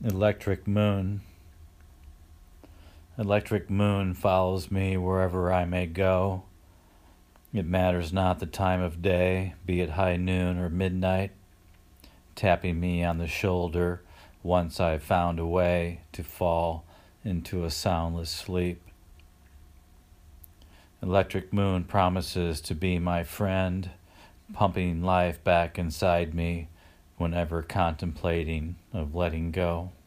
Electric moon. Electric moon follows me wherever I may go. It matters not the time of day, be it high noon or midnight, tapping me on the shoulder once I've found a way to fall into a soundless sleep. Electric moon promises to be my friend, pumping life back inside me whenever contemplating of letting go.